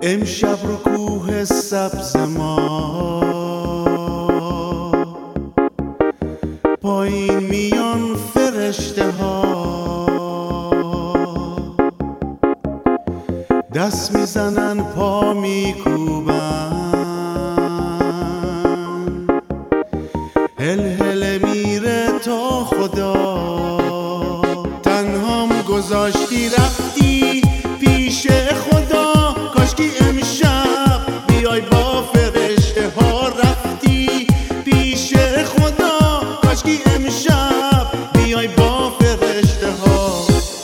امشب رو کوه سبز ما پایین میان فرشته ها، دست میزنن پا میکوبن، هل هل میره تا خدا. تنهام گذاشتی رفتی پیش خدا، کاشکی امشب بیای با فرشته ها. رفتی پیش خدا، کاشکی امشب بیای با فرشته ها.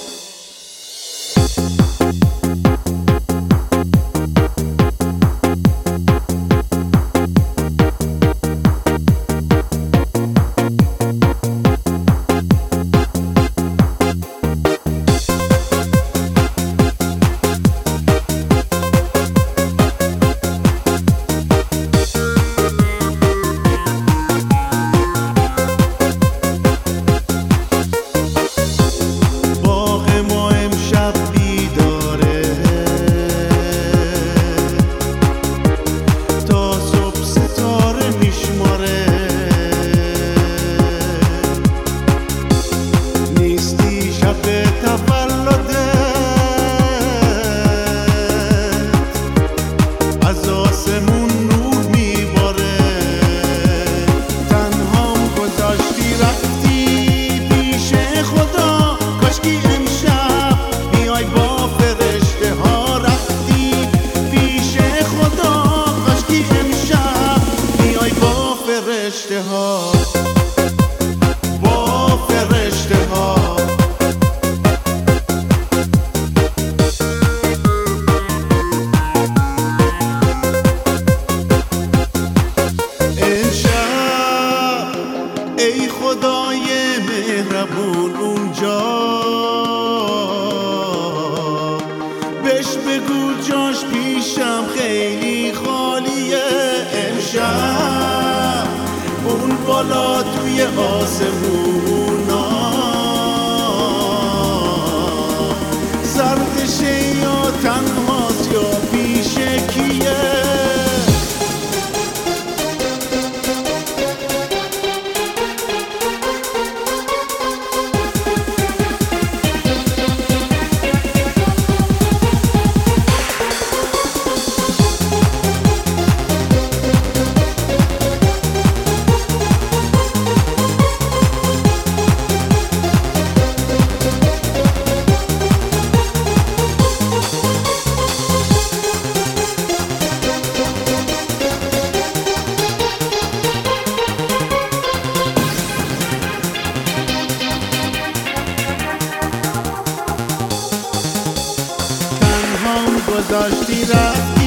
فرشته ها با فرشته ها. امشب ای خدای مهربون اونجا، بهش بگو جاش پیشم خیلی خالیه. امشب اون بالا توی آسمونا زردشه یا تنهاست یا پیش کیه. گذاشتی رفت